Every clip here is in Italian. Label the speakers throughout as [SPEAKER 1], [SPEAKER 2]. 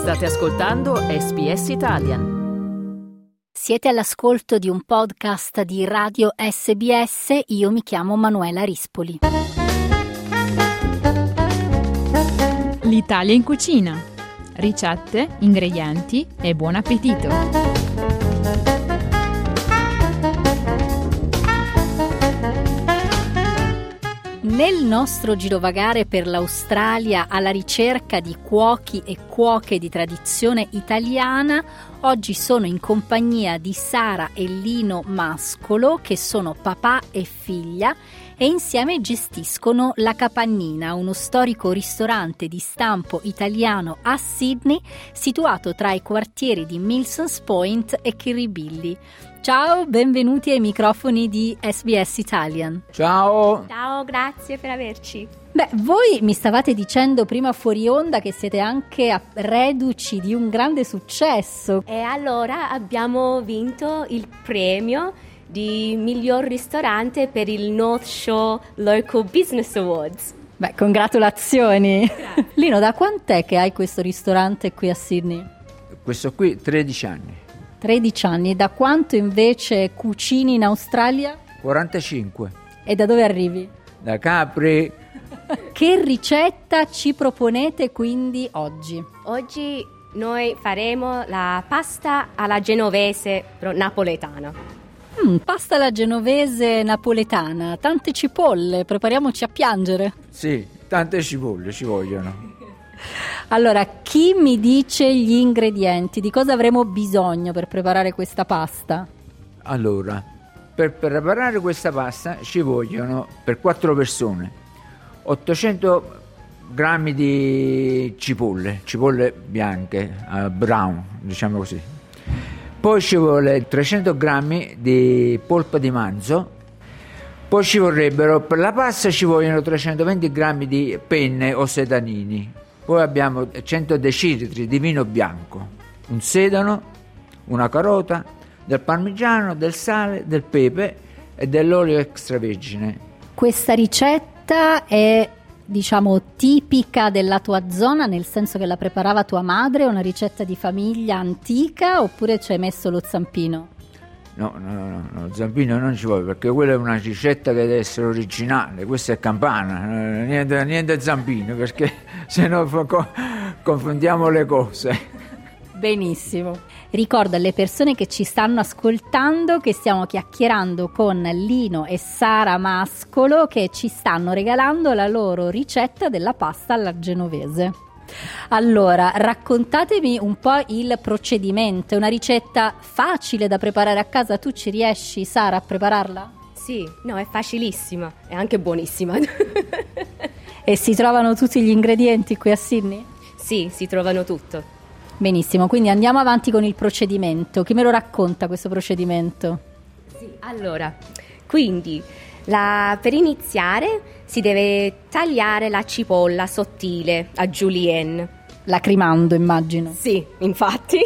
[SPEAKER 1] State ascoltando SBS Italian.
[SPEAKER 2] Siete all'ascolto di un podcast di Radio SBS, io mi chiamo Manuela Rispoli.
[SPEAKER 3] L'Italia in cucina. Ricette, ingredienti e buon appetito.
[SPEAKER 2] Nel nostro girovagare per l'Australia alla ricerca di cuochi e cuoche di tradizione italiana, oggi sono in compagnia di Sara e Lino Mascolo, che sono papà e figlia, e insieme gestiscono La Capannina, uno storico ristorante di stampo italiano a Sydney, situato tra i quartieri di Milsons Point e Kirribilli. Ciao, benvenuti ai microfoni di SBS Italian.
[SPEAKER 4] Ciao!
[SPEAKER 5] Ciao, grazie per averci.
[SPEAKER 2] Beh, voi mi stavate dicendo prima fuori onda che siete anche reduci di un grande successo.
[SPEAKER 5] E allora abbiamo vinto il premio di miglior ristorante per il North Shore Local Business Awards.
[SPEAKER 2] Beh, congratulazioni! Grazie. Lino, da quant'è che hai questo ristorante qui a Sydney?
[SPEAKER 4] Questo qui 13 anni.
[SPEAKER 2] 13 anni. Da quanto invece cucini in Australia?
[SPEAKER 4] 45.
[SPEAKER 2] E da dove arrivi?
[SPEAKER 4] Da Capri.
[SPEAKER 2] Che ricetta ci proponete quindi oggi?
[SPEAKER 5] Oggi noi faremo la pasta alla genovese napoletana.
[SPEAKER 2] Pasta alla genovese napoletana, tante cipolle, prepariamoci a piangere.
[SPEAKER 4] Sì, tante cipolle ci vogliono.
[SPEAKER 2] Allora, chi mi dice gli ingredienti? Di cosa avremo bisogno per preparare questa pasta?
[SPEAKER 4] Allora, per preparare questa pasta ci vogliono, per 4 persone, 800 grammi di cipolle bianche, brown, diciamo così. Poi ci vuole 300 grammi di polpa di manzo. Poi ci vorrebbero, per la pasta ci vogliono 320 grammi di penne o sedanini. Poi abbiamo 100 decilitri di vino bianco, un sedano, una carota, del parmigiano, del sale, del pepe e dell'olio extravergine.
[SPEAKER 2] Questa ricetta è, diciamo, tipica della tua zona, nel senso che la preparava tua madre, è una ricetta di famiglia antica, oppure ci hai messo lo zampino?
[SPEAKER 4] No, zampino non ci vuole, perché quella è una ricetta che deve essere originale, questa è campana, niente zampino, perché se no confondiamo le cose.
[SPEAKER 2] Benissimo. Ricordo alle persone che ci stanno ascoltando che stiamo chiacchierando con Lino e Sara Mascolo, che ci stanno regalando la loro ricetta della pasta alla genovese. Allora, raccontatemi un po' il procedimento. È una ricetta facile da preparare a casa? Tu ci riesci, Sara, a prepararla?
[SPEAKER 5] Sì, no, è facilissima, è anche buonissima.
[SPEAKER 2] E si trovano tutti gli ingredienti qui a Sydney?
[SPEAKER 5] Sì, si trovano tutto.
[SPEAKER 2] Benissimo, quindi andiamo avanti con il procedimento. Chi me lo racconta questo procedimento?
[SPEAKER 5] Sì, allora, quindi per iniziare si deve tagliare la cipolla sottile a julienne.
[SPEAKER 2] Lacrimando, immagino.
[SPEAKER 5] Sì, infatti.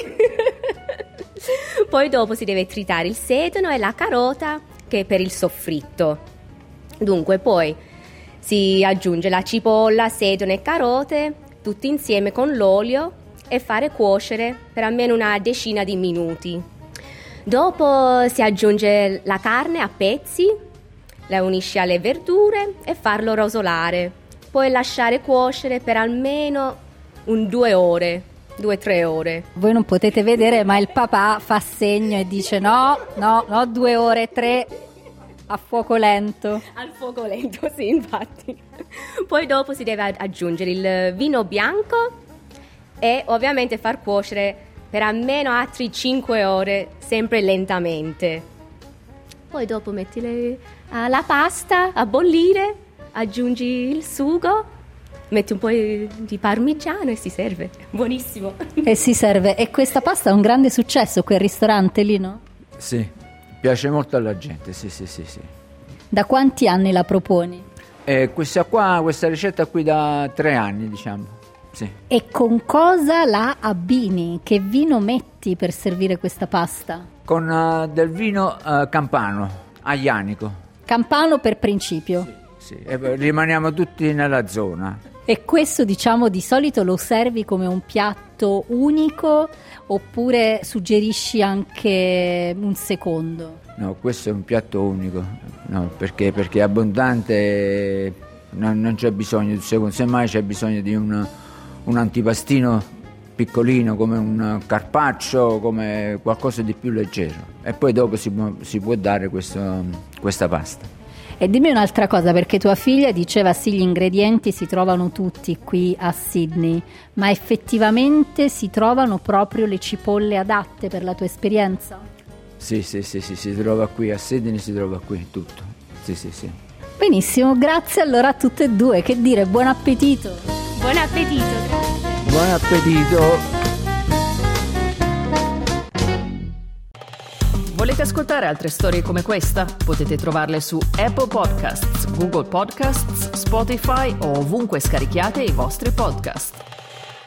[SPEAKER 5] Poi dopo si deve tritare il sedano e la carota, che è per il soffritto. Dunque poi si aggiunge la cipolla, sedano e carote tutti insieme con l'olio e fare cuocere per almeno una decina di minuti. Dopo si aggiunge la carne a pezzi, la unisci alle verdure e farlo rosolare. Poi lasciare cuocere per almeno 2 ore, 2-3 ore.
[SPEAKER 2] Voi non potete vedere, ma il papà fa segno e dice no, 2 ore, 3, a fuoco lento.
[SPEAKER 5] Al fuoco lento, sì, infatti. Poi dopo si deve aggiungere il vino bianco e ovviamente far cuocere per almeno altri 5 ore, sempre lentamente. Poi dopo metti la pasta a bollire, aggiungi il sugo, metti un po' di parmigiano e si serve. Buonissimo.
[SPEAKER 2] E si serve. E questa pasta è un grande successo qui al ristorante, Lino?
[SPEAKER 4] Sì, piace molto alla gente, sì.
[SPEAKER 2] Da quanti anni la proponi?
[SPEAKER 4] Questa ricetta qui da 3 anni, diciamo. Sì.
[SPEAKER 2] E con cosa la abbini? Che vino metti per servire questa pasta?
[SPEAKER 4] Con del vino campano, aglianico.
[SPEAKER 2] Campano per principio?
[SPEAKER 4] Sì, rimaniamo tutti nella zona.
[SPEAKER 2] E questo, diciamo, di solito lo servi come un piatto unico oppure suggerisci anche un secondo?
[SPEAKER 4] No, questo è un piatto unico, no, perché è abbondante, non c'è bisogno di un secondo, semmai c'è bisogno di un antipastino piccolino come un carpaccio, come qualcosa di più leggero, e poi dopo si può dare questa pasta.
[SPEAKER 2] E dimmi un'altra cosa, perché tua figlia diceva sì, gli ingredienti si trovano tutti qui a Sydney, ma effettivamente si trovano proprio le cipolle adatte per la tua esperienza?
[SPEAKER 4] Sì, si trova qui a Sydney, si trova qui tutto. Sì.
[SPEAKER 2] Benissimo, grazie allora a tutte e due. Che dire, buon appetito.
[SPEAKER 5] Buon appetito, grazie.
[SPEAKER 4] Buon appetito.
[SPEAKER 1] Volete ascoltare altre storie come questa? Potete trovarle su Apple Podcasts, Google Podcasts, Spotify o ovunque scarichiate i vostri podcast.